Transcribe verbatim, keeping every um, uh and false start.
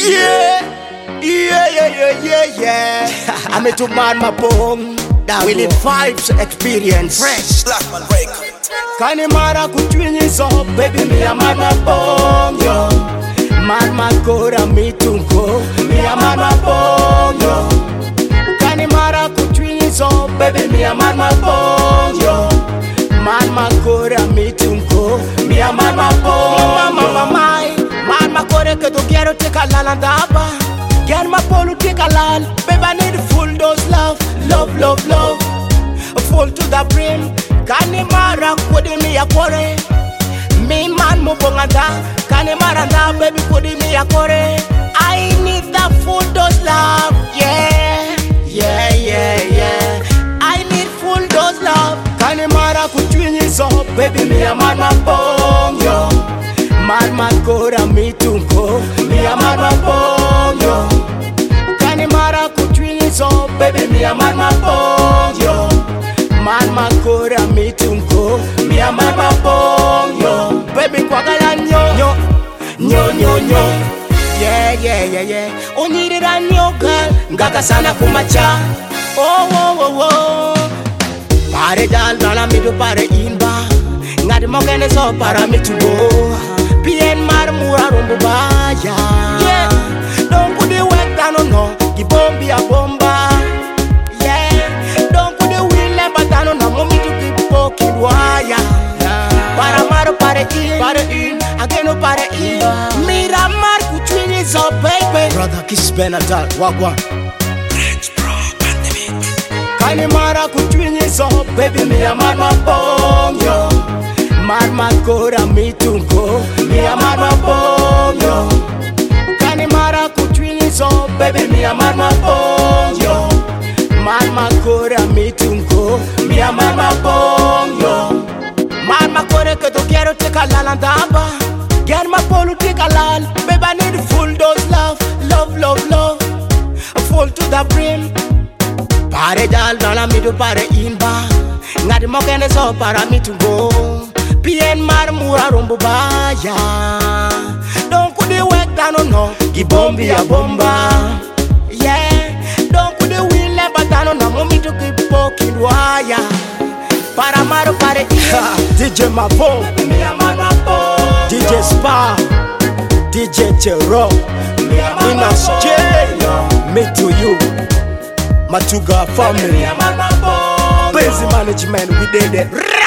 Yeah, yeah, yeah, yeah, yeah, yeah. I'm into man my bong. We live vibes experience. Fresh Blackman break. Kani mara kuchwinyi so baby me a man my bong yo. Man my kora me tunko. Me a man my bong yo. Kani mara kuchwinyi so baby me a man my bong yo. Man my kora me tunko. Me a man my bong. Mama mama man my kora que tu quiero te calala daba. Get my polo take a lal. Baby I need full dose love. Love, love, love, full to the brim. Kani mara kodi mi ya kore. Me man mo bonganda. Kani mara da baby kodi mi ya kore. I need that full dose love. Yeah, yeah, yeah, yeah. I need full dose love. Kani mara kuchwinyi so baby mi ya man ma bong yo. Man ma kora mi tunko. Mi ya man ma bong yo. Kani mara kuchwinyi so baby me a man my bong yo. Man my kora me tunko. Me a man my bong yo. Baby kwagala nyo nyo nyo nyo nyo. Yeah yeah yeah yeah. Onirira nyo girl. Ngaka sana kumacha. Oh oh oh oh. Pare dal dala mi do pare inba. Ngadi mogene so para mi to go. Bien mar mura rumbu baya. Yeah. Don't put the work down on no. Bombi a bomba, yeah. Don't put the wheel but I don't know me to keep poking wire. Para maro para in, para in, again no para in. Mira mar kuchwini so baby. Brother kiss Benadal, wagwan. Rich bro, pandemic. Kani mara kuchwini so baby me a man ma bong yo. Mar ma kora mi tunko, me a man ma bong yo. Kani mara kuchwini so baby me a man ma bong yo. Man ma kora mi tunko. Me a man ma bong yo. Man ma kora que tu quiero te calala daba. Get my polo te calal. Baby I need full dose love. Love, love, love, full to the brim. Pare dal dala mi do pare inba. Ngadi mogene so para mi to go. Bien mar mura rumbu baya. Don't put the work down on no. Gibombi a bomba. Yeah. Don't put the wheel but I don't know me to keep poking wire. Para maro pare D J Mavo, D J Spa, D J Chero, Inas J, me to you, Matuga family, busy management we did it.